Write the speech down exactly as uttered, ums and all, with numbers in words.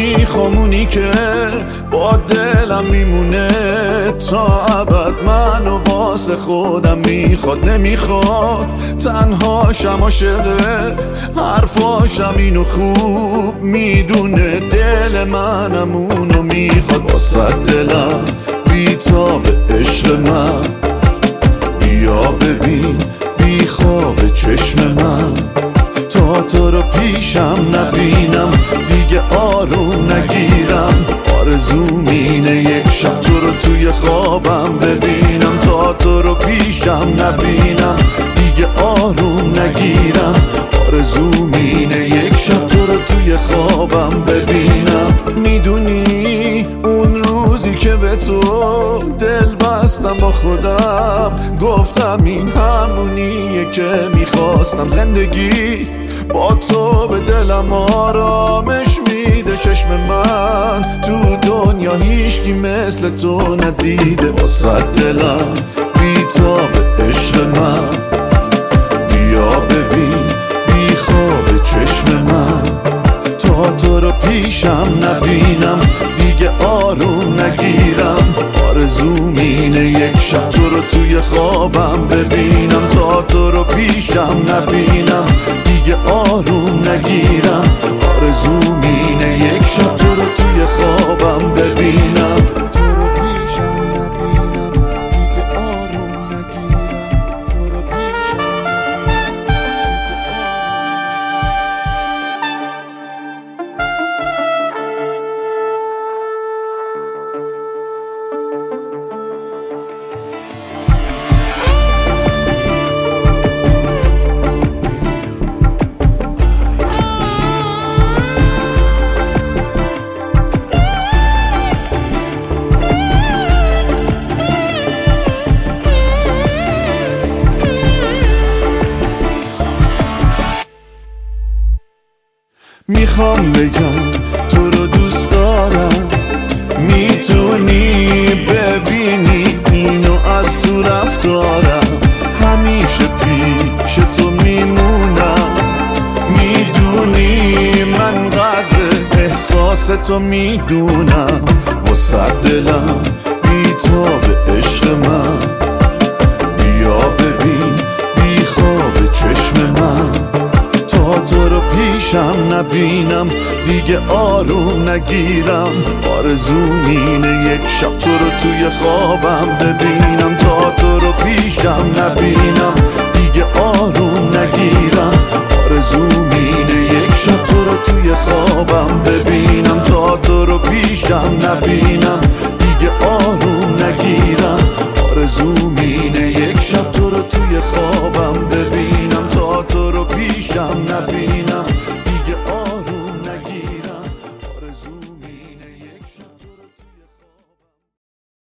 میخوام اونی که با دلم میمونه تا ابد، منو واسه خودم میخواد نمیخواد تنهاشم، عاشقه حرفاشم اینو خوب میدونه، دل منم اونو میخواد. واسه دلم بیتاب عشق من، بیا ببین بی خواب چشم من، تا تو رو پیشم نبینم دیگه آروم نگیرم، آرزوم اینه یک شب تو رو توی خوابم ببینم، تا تو رو پیشم نبینم دیگه آروم نگیرم، آرزوم اینه یک شب تو رو توی خوابم ببینم. میدونی اون روزی که به تو دل بستم با خودم، گفتم این همونیه که میخواستم، زندگی با تو به دلم آرامش میده، چشم من تو دنیا هیچکی مثل تو ندیده. واسه دلم بیتاب عشق من، بیا ببین بی خواب چشم من، تا تو رو پیشم نبینم دیگه آروم نگیرم، آرزوم اینه یک شب تو رو توی خوابم ببینم، تا تو رو پیشم نبینم دیگه آروم نگیرم، آرزوم اینه یک شب تو رو توی خوابم ببینم، تو رو پیشم نبینم دیگه آروم نگیرم، تو رو پیشم میخوام بگم تو رو دوست دارم، میتونی ببینی اینو از تو رفتارم، همیشه پیش تو میمونم، میدونی من قدر احساس تو میدونم. واسه دلم بیتاب عشق من، بیا ببین بی خواب چشم من، تا تو رو پیشم نبینم دیگه آروم نگیرم، آرزوم اینه یک شب تو رو توی خوابم ببینم.